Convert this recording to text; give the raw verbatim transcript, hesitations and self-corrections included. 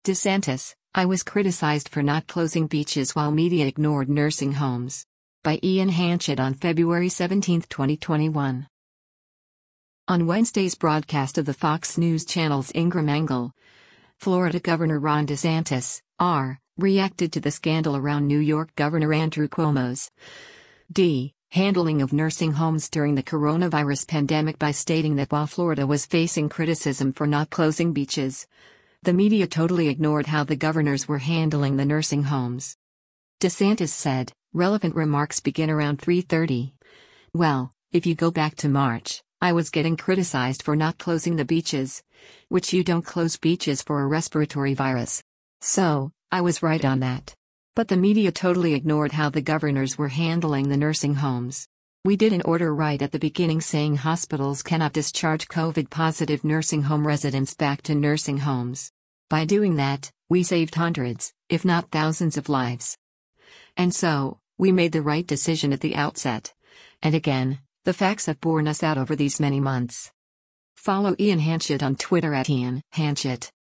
DeSantis, I was criticized for not closing beaches while media ignored nursing homes. By Ian Hanchett on February seventeenth, twenty twenty-one. On Wednesday's broadcast of the Fox News Channel's Ingraham Angle, Florida Governor Ron DeSantis, R, reacted to the scandal around New York Governor Andrew Cuomo's D. handling of nursing homes during the coronavirus pandemic by stating that while Florida was facing criticism for not closing beaches, the media totally ignored how the governors were handling the nursing homes. DeSantis said, relevant remarks begin around three thirty. Well, if you go back to March, I was getting criticized for not closing the beaches, which you don't close beaches for a respiratory virus. So, I was right on that. But the media totally ignored how the governors were handling the nursing homes. We did an order right at the beginning saying hospitals cannot discharge COVID-positive nursing home residents back to nursing homes. By doing that, we saved hundreds, if not thousands of lives. And so, we made the right decision at the outset. And again, the facts have borne us out over these many months. Follow Ian Hanchett on Twitter at Ian Hanchett.